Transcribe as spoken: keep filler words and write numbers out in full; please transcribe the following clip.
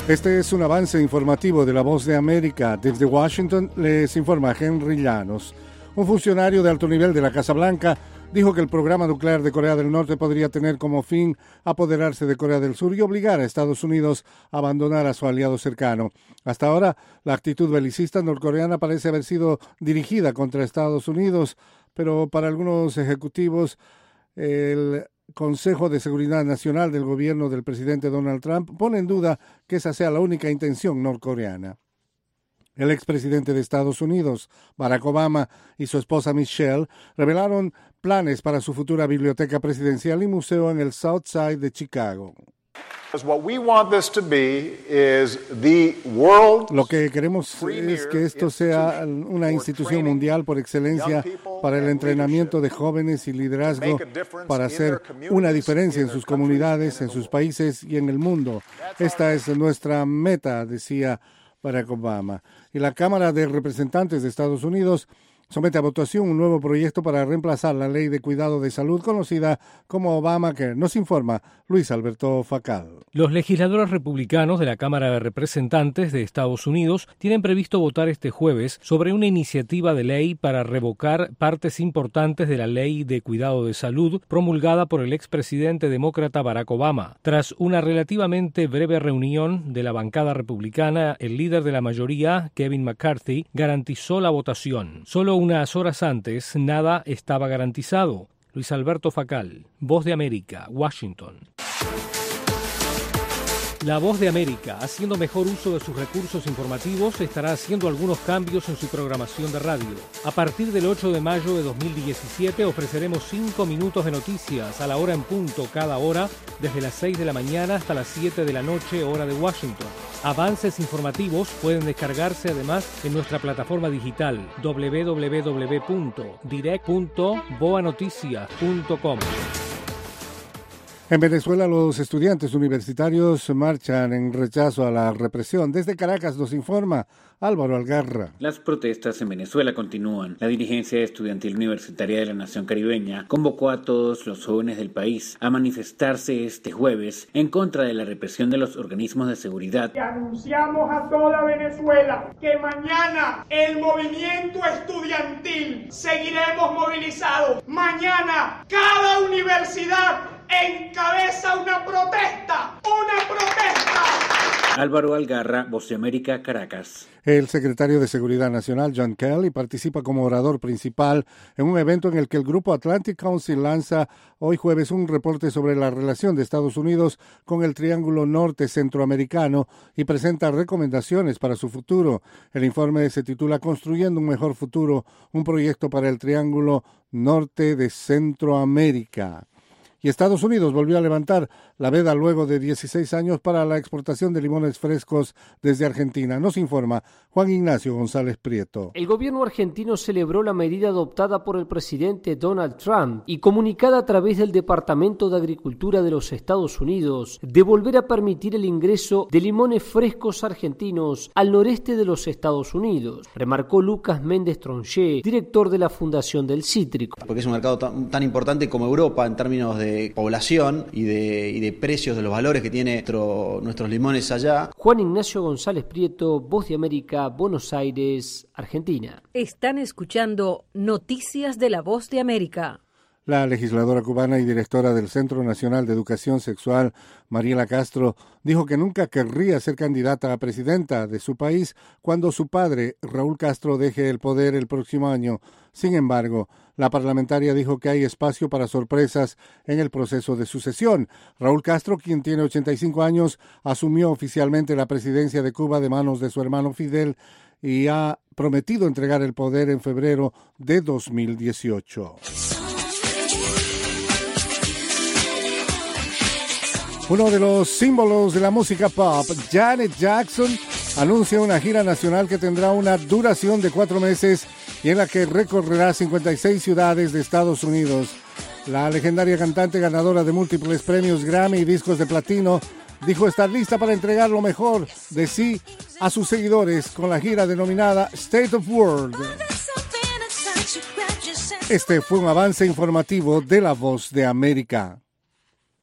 Este es un avance informativo de La Voz de América. Desde Washington les informa Henry Llanos. Un funcionario de alto nivel de la Casa Blanca dijo que el programa nuclear de Corea del Norte podría tener como fin apoderarse de Corea del Sur y obligar a Estados Unidos a abandonar a su aliado cercano. Hasta ahora, la actitud belicista norcoreana parece haber sido dirigida contra Estados Unidos, pero para algunos ejecutivos, el Consejo de Seguridad Nacional del gobierno del presidente Donald Trump pone en duda que esa sea la única intención norcoreana. El expresidente de Estados Unidos, Barack Obama, y su esposa Michelle revelaron planes para su futura biblioteca presidencial y museo en el South Side de Chicago. Lo que queremos es que esto sea una institución mundial por excelencia para el entrenamiento de jóvenes y liderazgo para hacer una diferencia en sus comunidades, en sus países y en el mundo. Esta es nuestra meta, decía Barack Obama. Y la Cámara de Representantes de Estados Unidos somete a votación un nuevo proyecto para reemplazar la Ley de Cuidado de Salud conocida como Obamacare. Nos informa Luis Alberto Facal. Los legisladores republicanos de la Cámara de Representantes de Estados Unidos tienen previsto votar este jueves sobre una iniciativa de ley para revocar partes importantes de la Ley de Cuidado de Salud promulgada por el expresidente demócrata Barack Obama. Tras una relativamente breve reunión de la bancada republicana, el líder de la mayoría, Kevin McCarthy, garantizó la votación. Solo unas horas antes, nada estaba garantizado. Luis Alberto Facal, Voz de América, Washington. La Voz de América, haciendo mejor uso de sus recursos informativos, estará haciendo algunos cambios en su programación de radio. A partir del ocho de mayo de dos mil diecisiete ofreceremos cinco minutos de noticias a la hora en punto cada hora, desde las seis de la mañana hasta las siete de la noche, hora de Washington. Avances informativos pueden descargarse además en nuestra plataforma digital doble u doble u doble u punto direct punto boa noticias punto com. En Venezuela, los estudiantes universitarios marchan en rechazo a la represión. Desde Caracas nos informa Álvaro Algarra. Las protestas en Venezuela continúan. La dirigencia estudiantil universitaria de la nación caribeña convocó a todos los jóvenes del país a manifestarse este jueves en contra de la represión de los organismos de seguridad. Y anunciamos a toda Venezuela que mañana el movimiento estudiantil seguiremos movilizados. Mañana cada universidad encabeza una protesta, una protesta. Álvaro Algarra, Voz de América, Caracas. El secretario de Seguridad Nacional, John Kelly, participa como orador principal en un evento en el que el Grupo Atlantic Council lanza hoy jueves un reporte sobre la relación de Estados Unidos con el Triángulo Norte Centroamericano y presenta recomendaciones para su futuro. El informe se titula Construyendo un mejor futuro, un proyecto para el Triángulo Norte de Centroamérica. Y Estados Unidos volvió a levantar la veda luego de dieciséis años para la exportación de limones frescos desde Argentina. Nos informa Juan Ignacio González Prieto. El gobierno argentino celebró la medida adoptada por el presidente Donald Trump y comunicada a través del Departamento de Agricultura de los Estados Unidos de volver a permitir el ingreso de limones frescos argentinos al noreste de los Estados Unidos, remarcó Lucas Méndez Tronché, director de la Fundación del Cítrico. Porque es un mercado tan, tan importante como Europa en términos de de población y de, y de precios, de los valores que tiene nuestro, nuestros limones allá. Juan Ignacio González Prieto, Voz de América, Buenos Aires, Argentina. Están escuchando Noticias de la Voz de América. La legisladora cubana y directora del Centro Nacional de Educación Sexual, Mariela Castro, dijo que nunca querría ser candidata a presidenta de su país cuando su padre, Raúl Castro, deje el poder el próximo año. Sin embargo, la parlamentaria dijo que hay espacio para sorpresas en el proceso de sucesión. Raúl Castro, quien tiene ochenta y cinco años, asumió oficialmente la presidencia de Cuba de manos de su hermano Fidel y ha prometido entregar el poder en febrero de dos mil dieciocho. Uno de los símbolos de la música pop, Janet Jackson, anuncia una gira nacional que tendrá una duración de cuatro meses y en la que recorrerá cincuenta y seis ciudades de Estados Unidos. La legendaria cantante ganadora de múltiples premios Grammy y discos de platino dijo estar lista para entregar lo mejor de sí a sus seguidores con la gira denominada State of World. Este fue un avance informativo de La Voz de América.